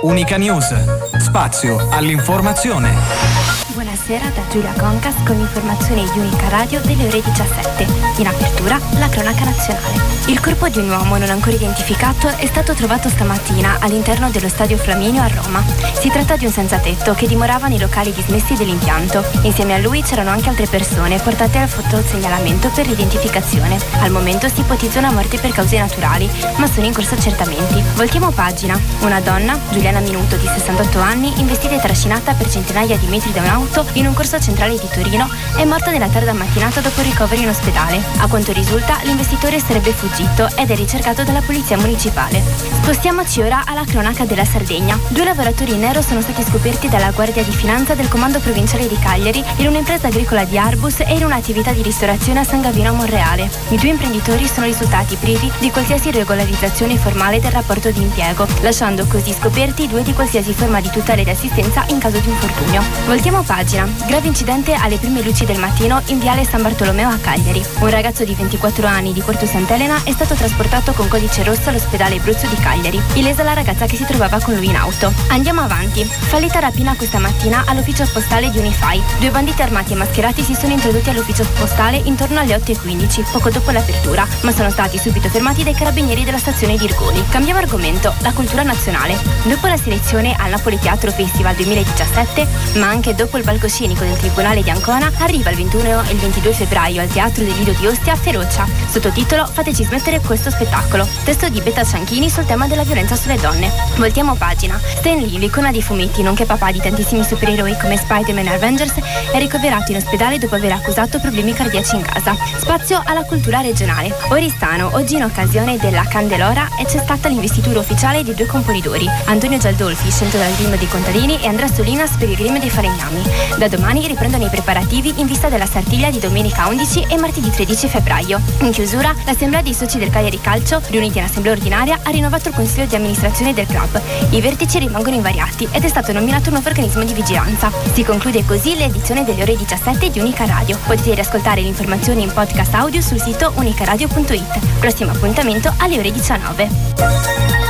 Unica News, spazio all'informazione. Buonasera da Giulia Concas con informazioni di Unica Radio delle ore 17. In apertura, la cronaca nazionale. Il corpo di un uomo non ancora identificato è stato trovato stamattina all'interno dello Stadio Flaminio a Roma. Si tratta di un senzatetto che dimorava nei locali dismessi dell'impianto. Insieme a lui c'erano anche altre persone portate al fotosegnalamento per l'identificazione. Al momento si ipotizza una morte per cause naturali, ma sono in corso accertamenti. Voltiamo pagina. Una donna, Giuliana Minuto, di 68 anni, investita e trascinata per centinaia di metri da un'auto in un corso centrale di Torino, è morta nella tarda mattinata dopo il ricovero in ospedale. A quanto risulta, l'investitore sarebbe fuggito ed è ricercato dalla polizia municipale. Spostiamoci ora alla cronaca della Sardegna. 2 lavoratori in nero sono stati scoperti dalla Guardia di Finanza del Comando Provinciale di Cagliari in un'impresa agricola di Arbus e in un'attività di ristorazione a San Gavino a Monreale. I 2 imprenditori sono risultati privi di qualsiasi regolarizzazione formale del rapporto di impiego, lasciando così scoperti 2 di qualsiasi forma di tutela ed assistenza in caso di infortunio. Voltiamo pagina. Grave incidente alle prime luci del mattino in viale San Bartolomeo a Cagliari. Un ragazzo di 24 anni di Porto Sant'Elena è stato trasportato con codice rosso all'ospedale Bruzzo di Cagliari. Illesa la ragazza che si trovava con lui in auto. Andiamo avanti. Fallita rapina questa mattina all'ufficio postale di Unify. 2 banditi armati e mascherati si sono introdotti all'ufficio postale intorno alle 8:15, poco dopo l'apertura, ma sono stati subito fermati dai carabinieri della stazione di Irgoli. Cambiamo argomento. La cultura nazionale. Dopo la selezione al Napoli Teatro Festival 2017, ma anche dopo il palcoscenico del Tribunale di Ancona, arriva il 21 e il 22 febbraio al Teatro del Lido di Ostia Ferocia. Sottotitolo Fateci smettere questo spettacolo. Testo di Betta Cianchini sul tema della violenza sulle donne. Voltiamo pagina. Stan Lee, l'icona dei fumetti, nonché papà di tantissimi supereroi come Spider-Man e Avengers, è ricoverato in ospedale dopo aver accusato problemi cardiaci in casa. Spazio alla cultura regionale. Oristano, oggi in occasione della Candelora c'è stata l'investitura ufficiale di 2 componitore, Antonio Gialdolfi, scelto dal Grime dei Contadini, e Andrea Solinas per il Grime dei Falegnami. Da domani riprendono i preparativi in vista della Sartiglia di domenica 11 e martedì 13 febbraio. In chiusura, l'assemblea dei soci del Cagliari Calcio, riuniti in assemblea ordinaria, ha rinnovato il consiglio di amministrazione del club. I vertici rimangono invariati ed è stato nominato un nuovo organismo di vigilanza. Si conclude così l'edizione delle ore 17 di Unica Radio. Potete riascoltare le informazioni in podcast audio sul sito unicaradio.it. Prossimo appuntamento alle ore 19.